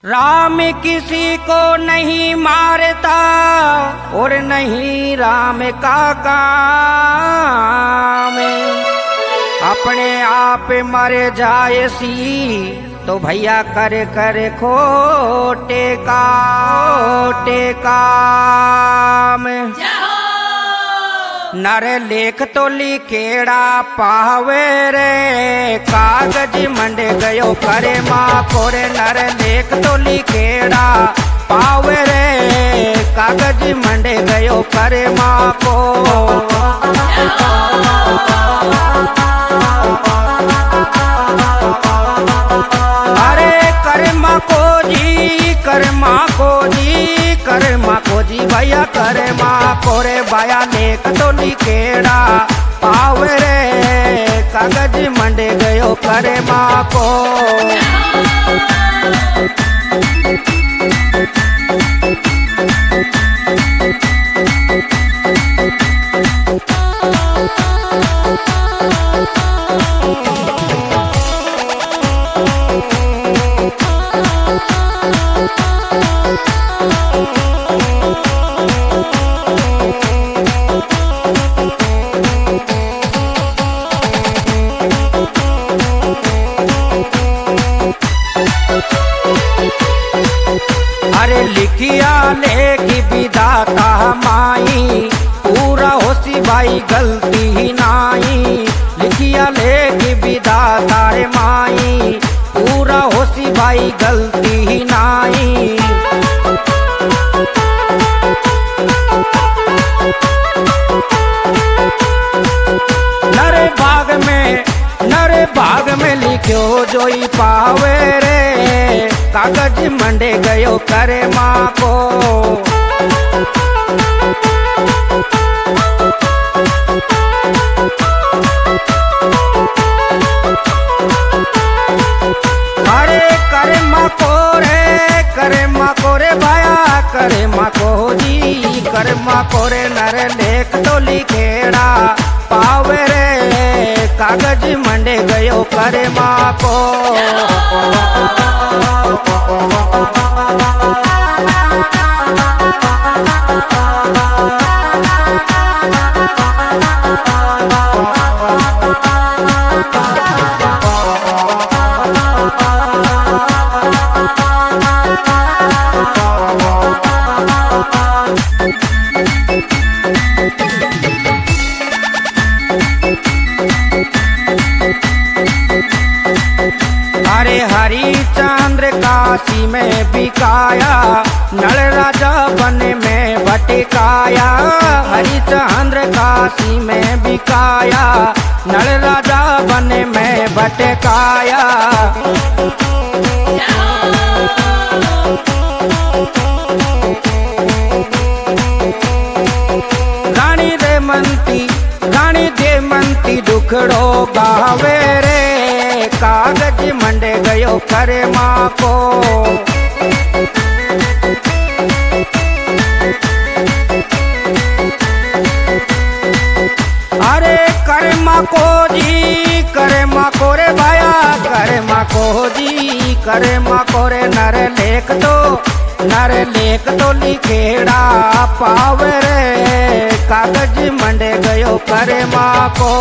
राम किसी को नहीं मारता और नहीं राम का काम, अपने आप मर जाए सी तो भैया कर कर खोटे काम। नर लेख तो लिखेड़ा पावे रे, कागज मंड गयो करे माँ कोरे। नर लेख तो लिखेड़ा पावे रे, कागज मंड गयो करे माँ को। अरे कर्मा को जी, कर्मा को जी, कर्मा को जी भैया कर्मा कोरे। भैया लेख तो लिखेड़ा पावे रे, कागज मंडे गयो करे माँ को। अरे लिखिया लेखी विधाता माई, पूरा होसी भाई गलती ही नाई। लिखिया लेखी विधाता रे माई, पूरा होसी भाई गलती ही नाई। नरे भाग में लिखो जोई पावे रे, कागज मंडे गयो करे माँ को। अरे करे माँ को रे, करे माँ को रे भाया, करे माँ को जी, करे माँ को रे। नर लेख तो लिखेड़ा पावे रे, कागज मंडे गयो करे माँ को। अरे हरिचंद्र काशी में बिकाया, नल राजा बन में भटकाया। हरिचंद्र काशी में बिकाया, नल राजा बन में भटकाया। रानी देमंती दुखड़ो गावे रे, कागज मंडे गयो करे माँ को। अरे कर्मा को जी, कर्मा को रे भाया, कर्मा को जी, कर्मा को रे। नर लेख तो लिखेड़ा पावे रे, कागज मंडे गयो करे माँ को।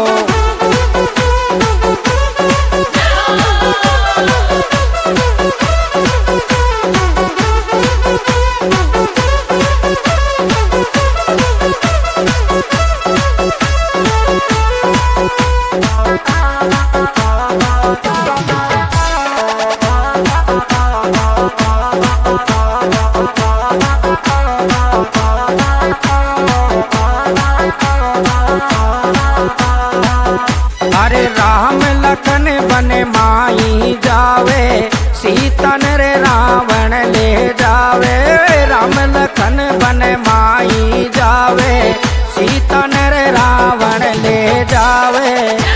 अरे राम लखन बने माई जावे, सीता रे रावण ले जावे। राम लखन बने माई जावे, सीता रे रावण ले जावे।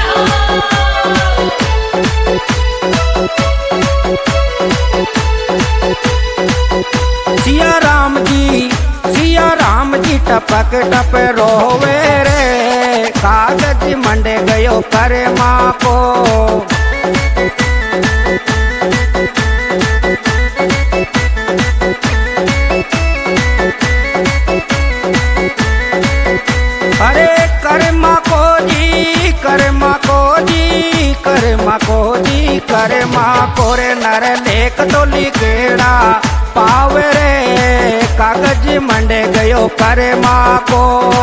सिया राम जी टपक टप रोवे रे, कागज मंडे गयो करे माँ को। कोरे नर लेख तो लिखेड़ा पावे रे कागज मंडे गयो करे माँ को।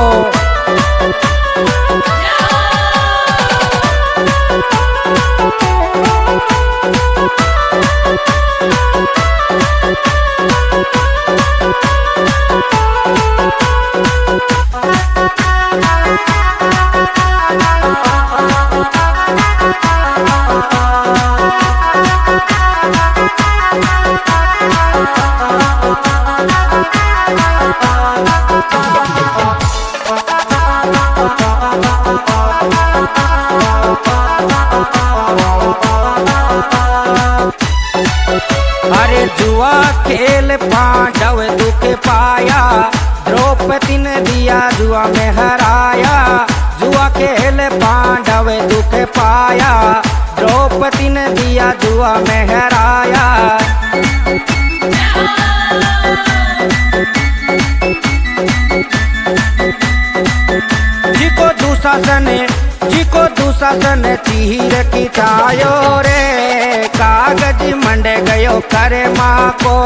अरे जुआ खेल पांडव दुख पाया द्रौपदी ने दिया जुआ में हराया। जुआ खेल पांडव दुख पाया द्रौपदी ने दिया जुआ में हराया। जिको दुशासन तीर खिंचायो रे कागज मंडे गयो करे माँ को।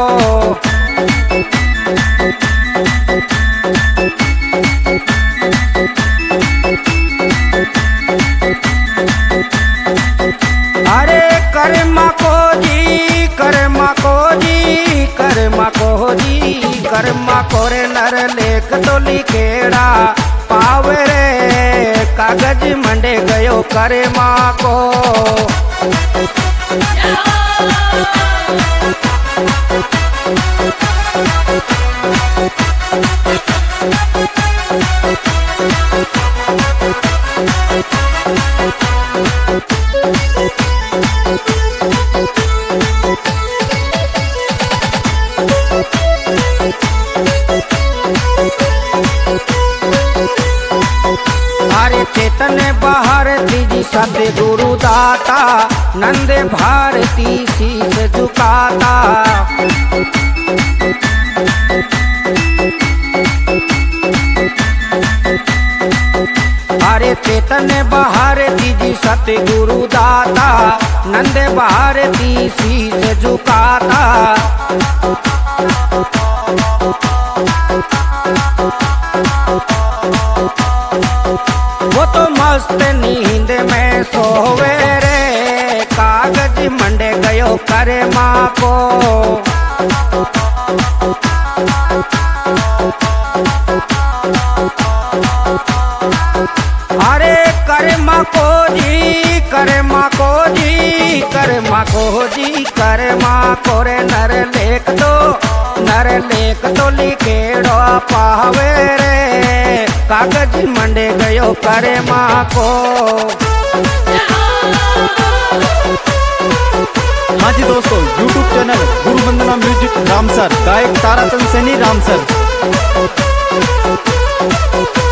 अरे करे माँ को जी करे माँ को जी करे माँ को जी करे माँ को रे नर लेख तो लिखेड़ा पावे रे कागज मंडे गयो करे माँ को। अरे चेतन भारती जी सतगुरु दाता नंद भारती शीश झुकाता। अरे चेतन भारती जी सतगुरु दाता नंद भारती शीश झुकाता। वो तो मस्त नींद में सोवे रे कागज मंडे गयो करे माँ को। अरे करे माँ को जी करे माँ को जी करे माँ को जी करे माँ को रे नर लेख तो लिखेड़ो पावे रे कागज मंडे गयो करे माँ को। हाँ जी दोस्तों, YouTube चैनल गुरु वंदना म्यूजिक रामसर, गायक ताराचंद सैनी रामसर।